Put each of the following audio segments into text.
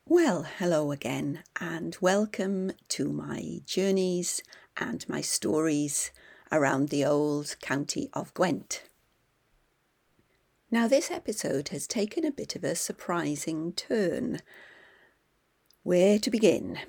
Well, hello again, and welcome to my journeys and my stories around the old county of Gwent. Now, this episode has taken a bit of a surprising turn. Where to begin?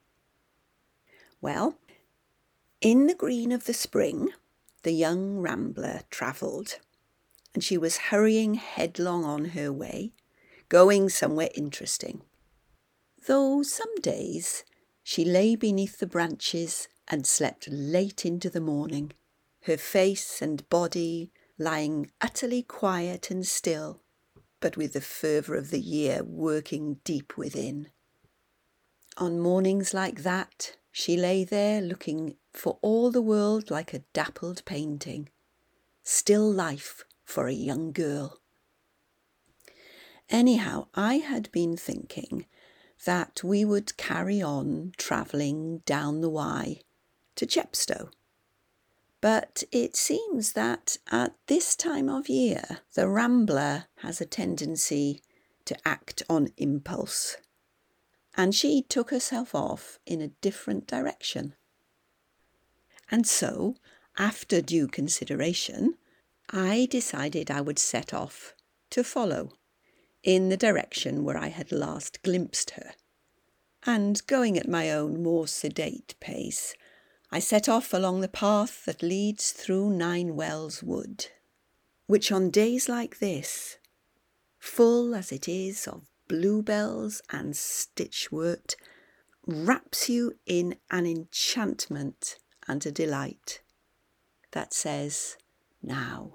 Well, in the green of the spring, the young rambler travelled, and she was hurrying headlong on her way, going somewhere interesting. Though some days she lay beneath the branches and slept late into the morning, her face and body lying utterly quiet and still, but with the fervour of the year working deep within. On mornings like that, she lay there looking for all the world like a dappled painting, still life for a young girl. Anyhow, I had been thinking that we would carry on travelling down the Wye to Chepstow. But it seems that at this time of year, the rambler has a tendency to act on impulse, and she took herself off in a different direction. And so, after due consideration, I decided I would set off to follow in the direction where I had last glimpsed her. And going at my own more sedate pace, I set off along the path that leads through Ninewells Wood, which on days like this, full as it is of bluebells and stitchwort, wraps you in an enchantment and a delight that says, now,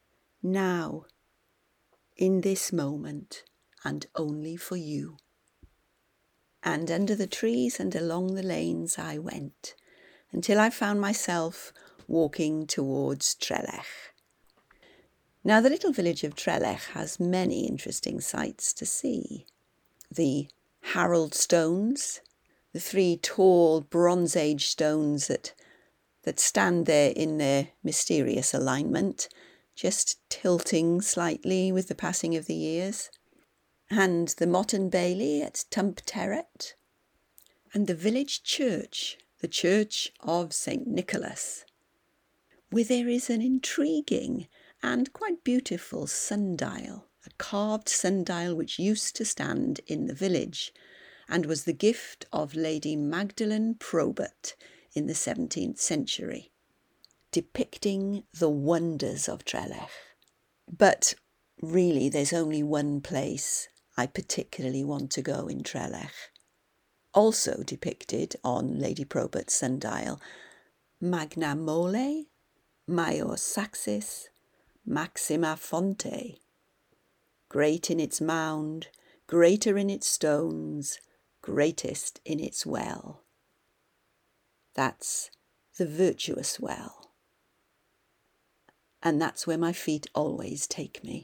in this moment, and only for you. And under the trees and along the lanes I went, until I found myself walking towards Trelech. Now, the little village of Trelech has many interesting sights to see. The Harold stones, the 3 tall Bronze Age stones that stand there in their mysterious alignment, just tilting slightly with the passing of the years, and the Motte and Bailey at Tump Terret, and the village church, the Church of St. Nicholas, where there is an intriguing and quite beautiful sundial, a carved sundial which used to stand in the village and was the gift of Lady Magdalen Probert in the 17th century, depicting the wonders of Trelech. But really, there's only one place I particularly want to go in Trelech. Also depicted on Lady Probert's sundial, Magna Mole, Maior Saxis, Maxima Fonte. Great in its mound, greater in its stones, greatest in its well. That's the virtuous well. And that's where my feet always take me.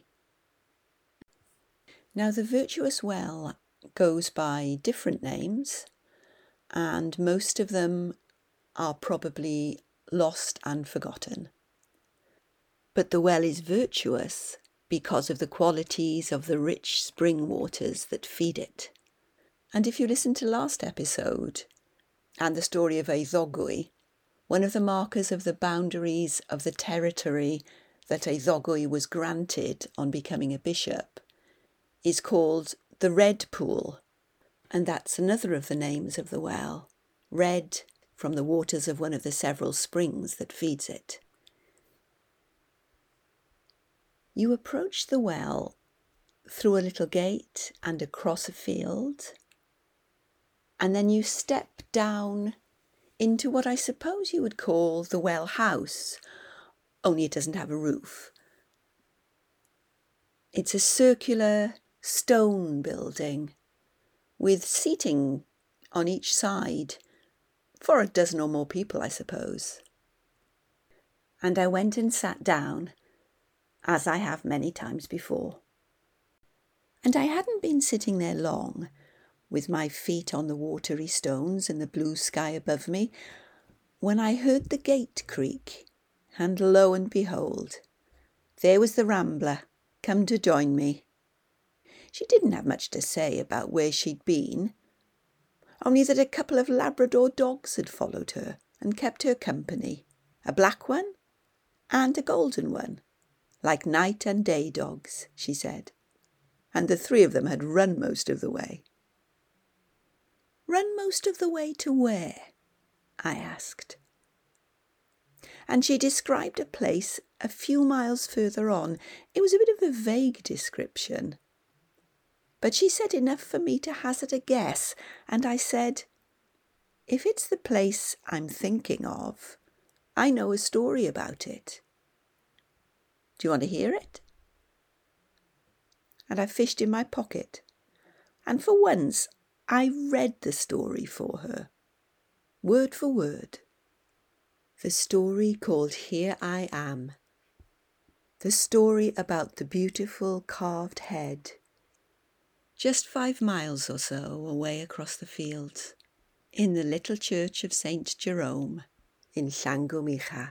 Now, the virtuous well goes by different names, and most of them are probably lost and forgotten. But the well is virtuous because of the qualities of the rich spring waters that feed it. And if you listen to last episode and the story of Eiddogwy, one of the markers of the boundaries of the territory that Eiddogwy was granted on becoming a bishop is called the Red Pool, and that's another of the names of the well, red from the waters of one of the several springs that feeds it. You approach the well through a little gate and across a field, and then you step down into what I suppose you would call the well house, only it doesn't have a roof. It's a circular stone building with seating on each side for a dozen or more people, I suppose. And I went and sat down, as I have many times before. And I hadn't been sitting there long, with my feet on the watery stones and the blue sky above me, when I heard the gate creak, and lo and behold, there was the rambler come to join me. She didn't have much to say about where she'd been, only that a couple of Labrador dogs had followed her and kept her company, a black one and a golden one, like night and day dogs, she said, and the three of them had run most of the way. Run most of the way to where? I asked. And she described a place a few miles further on. It was a bit of a vague description, but she said enough for me to hazard a guess, and I said, if it's the place I'm thinking of, I know a story about it. Do you want to hear it? And I fished in my pocket, and for once I read the story for her, word for word. The story called Here I Am. The story about the beautiful carved head, just 5 miles or so away across the fields, in the little church of St. Jerome in Llangomicha.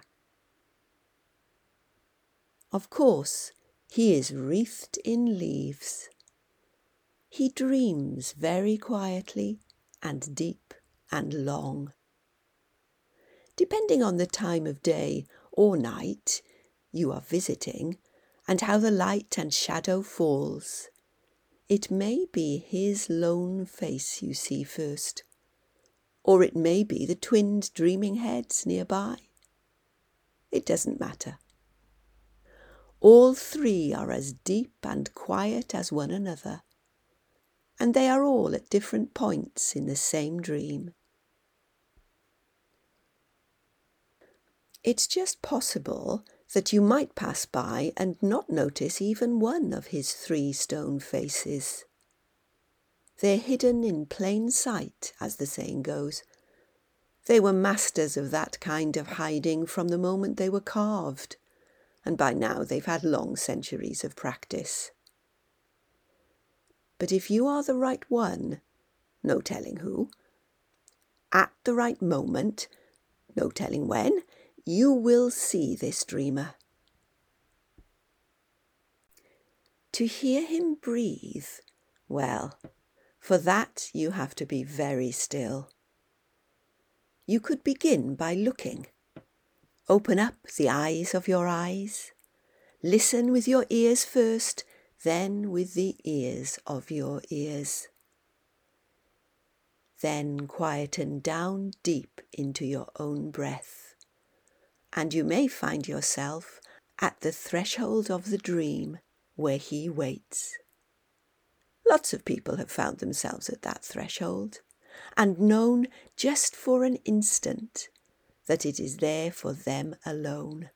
Of course, he is wreathed in leaves. He dreams very quietly and deep and long. Depending on the time of day or night you are visiting and how the light and shadow falls, it may be his lone face you see first, or it may be the twinned dreaming heads nearby. It doesn't matter. All three are as deep and quiet as one another, and they are all at different points in the same dream. It's just possible that you might pass by and not notice even one of his 3 stone faces. They're hidden in plain sight, as the saying goes. They were masters of that kind of hiding from the moment they were carved, and by now they've had long centuries of practice. But if you are the right one, no telling who, at the right moment, no telling when, you will see this dreamer. To hear him breathe, well, for that you have to be very still. You could begin by looking. Open up the eyes of your eyes. Listen with your ears first, then with the ears of your ears. Then quieten down deep into your own breath, and you may find yourself at the threshold of the dream where he waits. Lots of people have found themselves at that threshold and known just for an instant that it is there for them alone.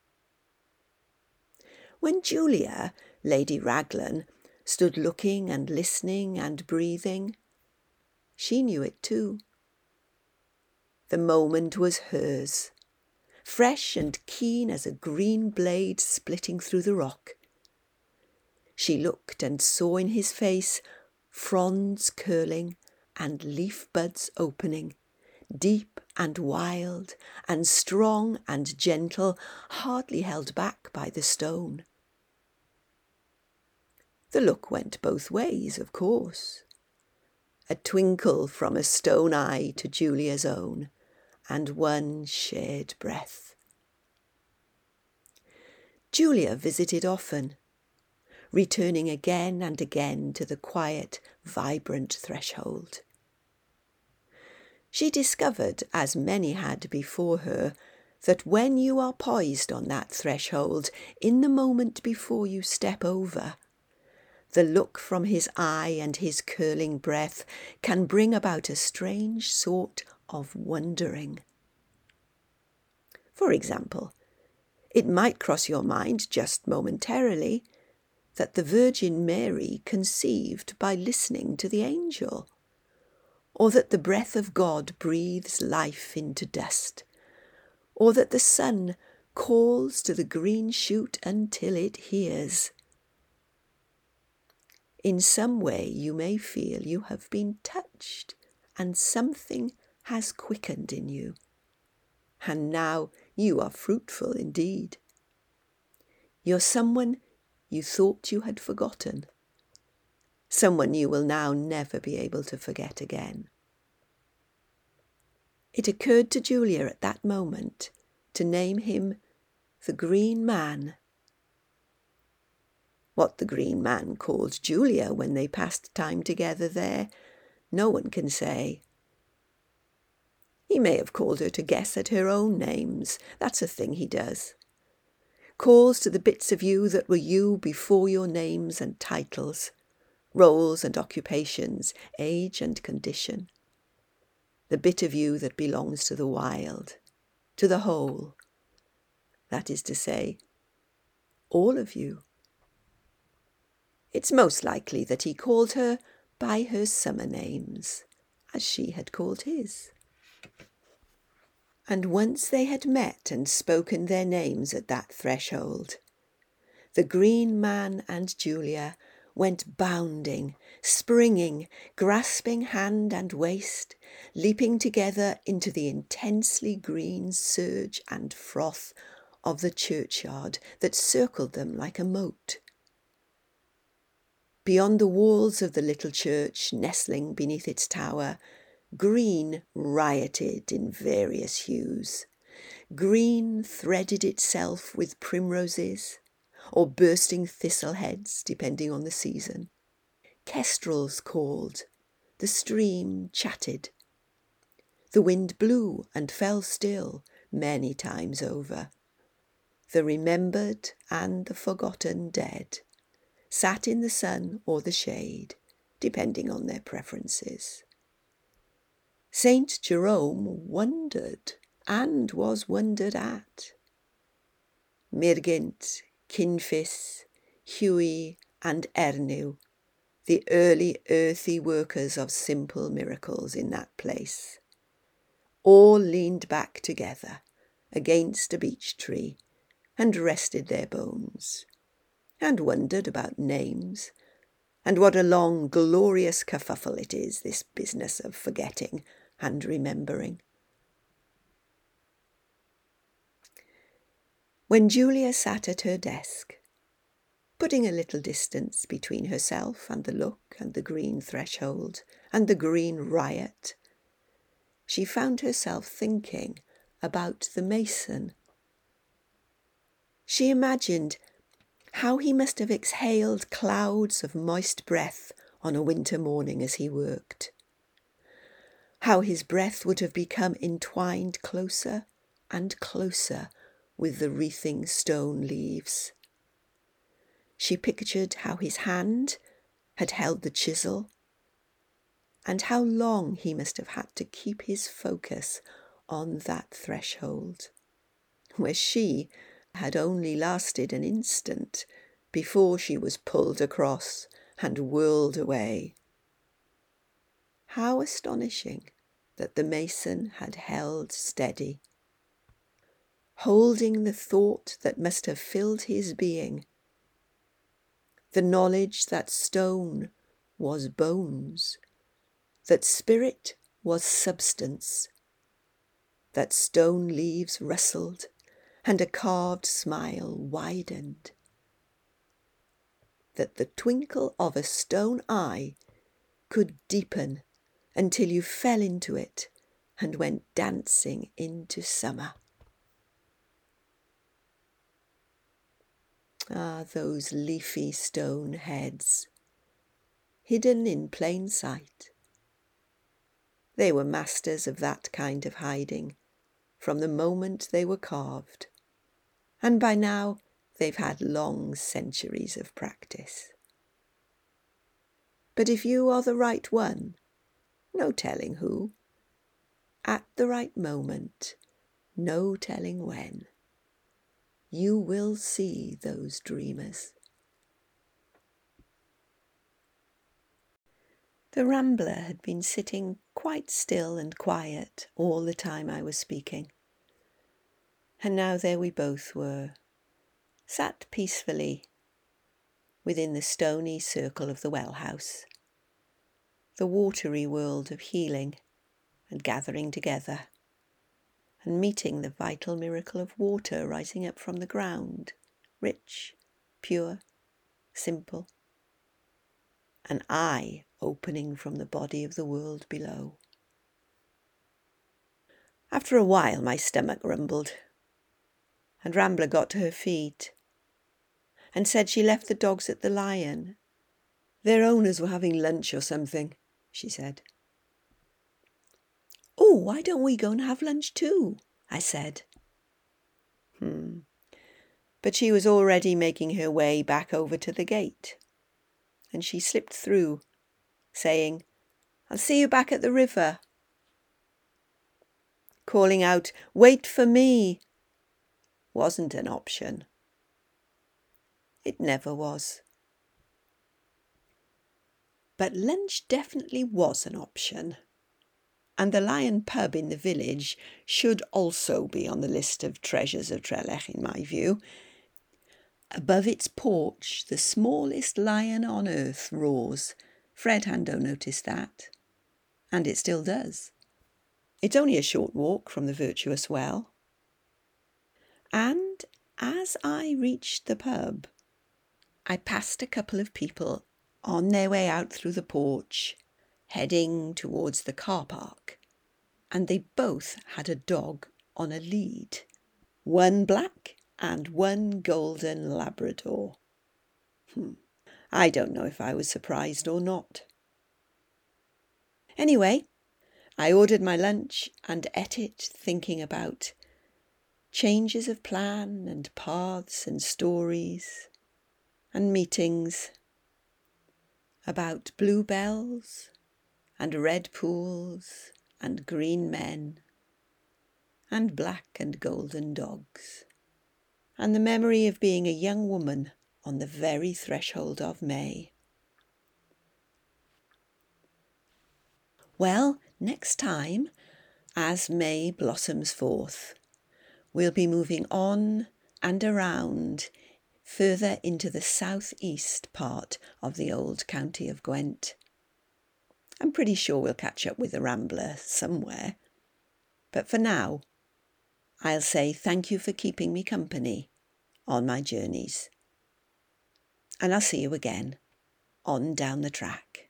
When Julia, Lady Raglan, stood looking and listening and breathing, she knew it too. The moment was hers, fresh and keen as a green blade splitting through the rock. She looked and saw in his face fronds curling and leaf buds opening, deep and wild and strong and gentle, hardly held back by the stone. The look went both ways, of course. A twinkle from a stone eye to Julia's own, and one shared breath. Julia visited often, returning again and again to the quiet, vibrant threshold. She discovered, as many had before her, that when you are poised on that threshold, in the moment before you step over, the look from his eye and his curling breath can bring about a strange sort of wondering. For example, it might cross your mind just momentarily that the Virgin Mary conceived by listening to the angel, or that the breath of God breathes life into dust, or that the sun calls to the green shoot until it hears. In some way you may feel you have been touched and something has quickened in you, and now you are fruitful indeed. You're someone you thought you had forgotten, someone you will now never be able to forget again. It occurred to Julia at that moment to name him the Green Man. What the Green Man called Julia when they passed time together there, no one can say. He may have called her to guess at her own names. That's a thing he does. Calls to the bits of you that were you before your names and titles, roles and occupations, age and condition. The bit of you that belongs to the wild, to the whole. That is to say, all of you. It's most likely that he called her by her summer names, as she had called his. And once they had met and spoken their names at that threshold, the Green Man and Julia went bounding, springing, grasping hand and waist, leaping together into the intensely green surge and froth of the churchyard that circled them like a moat. Beyond the walls of the little church, nestling beneath its tower, green rioted in various hues. Green threaded itself with primroses, or bursting thistle heads, depending on the season. Kestrels called, the stream chatted. The wind blew and fell still many times over. The remembered and the forgotten dead sat in the sun or the shade, depending on their preferences. Saint Jerome wondered and was wondered at. Myrgint, Kinfis, Huey and Ernew, the early earthy workers of simple miracles in that place, all leaned back together against a beech tree and rested their bones, and wondered about names, and what a long, glorious kerfuffle it is, this business of forgetting and remembering. When Julia sat at her desk, putting a little distance between herself and the look and the green threshold and the green riot, she found herself thinking about the mason. She imagined how he must have exhaled clouds of moist breath on a winter morning as he worked. How his breath would have become entwined closer and closer with the wreathing stone leaves. She pictured how his hand had held the chisel, and how long he must have had to keep his focus on that threshold, where she had only lasted an instant before she was pulled across and whirled away. How astonishing that the mason had held steady, holding the thought that must have filled his being, the knowledge that stone was bones, that spirit was substance, that stone leaves rustled and a carved smile widened, that the twinkle of a stone eye could deepen until you fell into it and went dancing into summer. Ah, those leafy stone heads, hidden in plain sight. They were masters of that kind of hiding from the moment they were carved, and by now they've had long centuries of practice. But if you are the right one, no telling who, at the right moment, no telling when, you will see those dreamers. The Rambler had been sitting quite still and quiet all the time I was speaking. And now there we both were, sat peacefully within the stony circle of the well house, the watery world of healing and gathering together, and meeting the vital miracle of water rising up from the ground, rich, pure, simple. an eye opening from the body of the world below. After a while my stomach rumbled, and Rambler got to her feet and said she left the dogs at the Lion. Their owners were having lunch or something, she said. Oh, why don't we go and have lunch too? I said. But she was already making her way back over to the gate, and she slipped through, saying, I'll see you back at the river. Calling out, wait for me, wasn't an option. It never was. But lunch definitely was an option. And the Lion pub in the village should also be on the list of treasures of Trelech, in my view. Above its porch, the smallest lion on earth roars. Fred Hando noticed that. And it still does. It's only a short walk from the Virtuous Well. And as I reached the pub, I passed a couple of people on their way out through the porch, heading towards the car park. And they both had a dog on a lead. One black and one golden Labrador. I don't know if I was surprised or not. Anyway, I ordered my lunch and ate it thinking about changes of plan and paths and stories and meetings, about bluebells and red pools and green men and black and golden dogs, and the memory of being a young woman on the very threshold of May. Well, next time, as May blossoms forth, we'll be moving on and around further into the southeast part of the old county of Gwent. I'm pretty sure we'll catch up with the Rambler somewhere. But for now, I'll say thank you for keeping me company on my journeys. And I'll see you again on Down the Track.